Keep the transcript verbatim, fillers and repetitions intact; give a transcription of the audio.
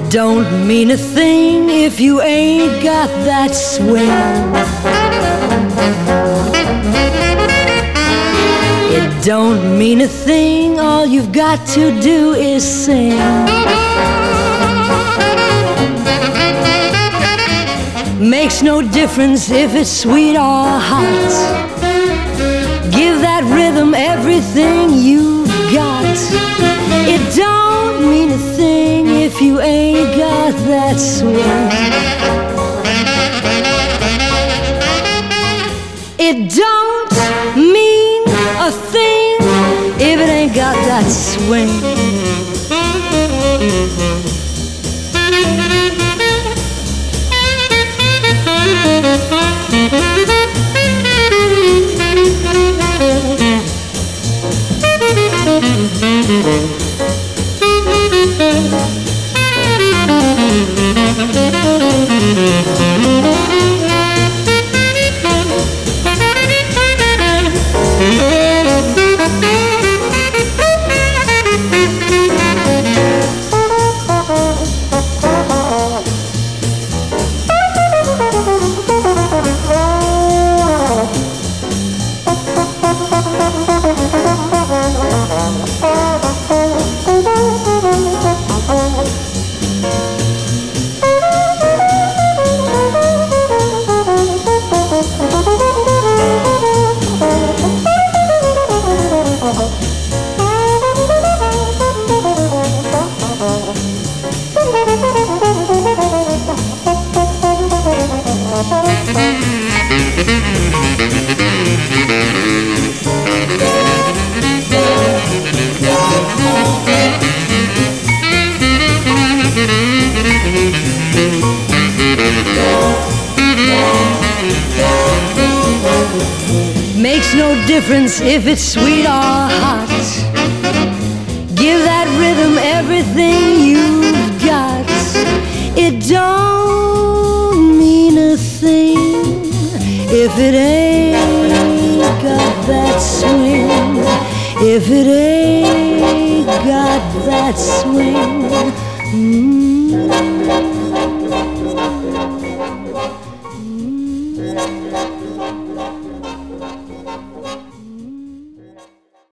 don't mean a thing if you ain't got that swing. It don't mean a thing, all you've got to do is sing. Makes no difference if it's sweet or hot. Give that rhythm everything you've got. It don't mean a thing if you ain't got that swing. It don't mean a thing if it ain't got that swing. Makes no difference if it's sweet or hot. Give that rhythm everything you've got. It don't mean a thing if it ain't got that swing. If it ain't got that swing. Mm-hmm.